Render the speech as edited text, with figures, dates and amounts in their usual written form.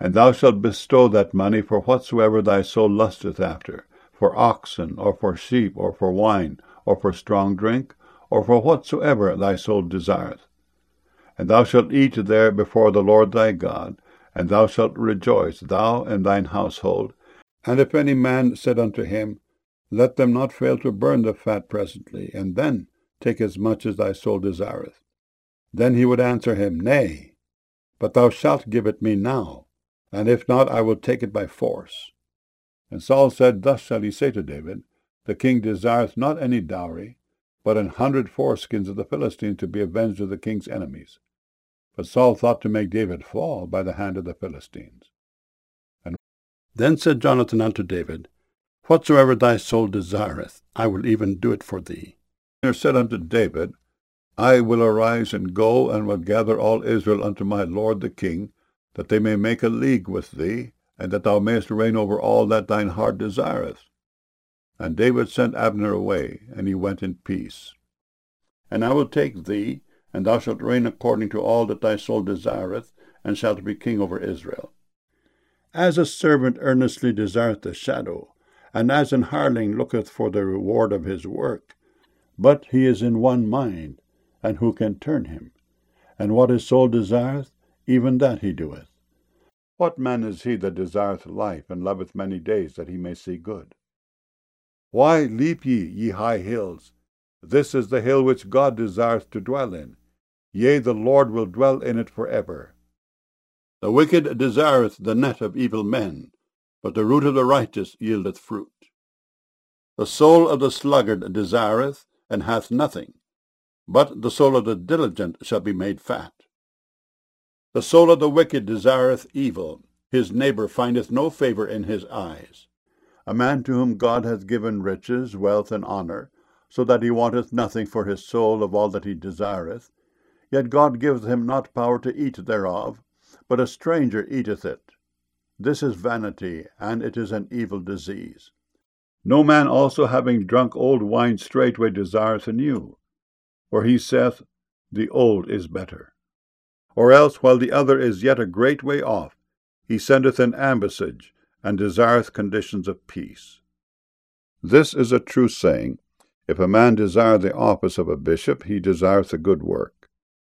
And thou shalt bestow that money for whatsoever thy soul lusteth after, for oxen, or for sheep, or for wine, or for strong drink, or for whatsoever thy soul desireth. And thou shalt eat there before the Lord thy God, and thou shalt rejoice, thou and thine household. And if any man said unto him, Let them not fail to burn the fat presently, and then take as much as thy soul desireth. Then he would answer him, Nay, but thou shalt give it me now, and if not, I will take it by force. And Saul said, Thus shall he say to David, The king desireth not any dowry, but 100 foreskins of the Philistines to be avenged of the king's enemies. But Saul thought to make David fall by the hand of the Philistines. And then said Jonathan unto David, Whatsoever thy soul desireth, I will even do it for thee. And said unto David, I will arise and go, and will gather all Israel unto my lord the king, that they may make a league with thee, and that thou mayest reign over all that thine heart desireth. And David sent Abner away, and he went in peace. And I will take thee, and thou shalt reign according to all that thy soul desireth, and shalt be king over Israel. As a servant earnestly desireth the shadow, and as an hireling looketh for the reward of his work, but he is in one mind, and who can turn him? And what his soul desireth, even that he doeth. What man is he that desireth life, and loveth many days, that he may see good? Why leap ye, ye high hills? This is the hill which God desireth to dwell in. Yea, the Lord will dwell in it for ever. The wicked desireth the net of evil men, but the root of the righteous yieldeth fruit. The soul of the sluggard desireth, and hath nothing, but the soul of the diligent shall be made fat. The soul of the wicked desireth evil, his neighbor findeth no favor in his eyes. A man to whom God hath given riches, wealth, and honor, so that he wanteth nothing for his soul of all that he desireth, yet God giveth him not power to eat thereof, but a stranger eateth it. This is vanity, and it is an evil disease. No man also having drunk old wine straightway desireth a new, for he saith, The old is better. Or else, while the other is yet a great way off, he sendeth an ambassage, and desireth conditions of peace. This is a true saying, If a man desire the office of a bishop, he desireth a good work.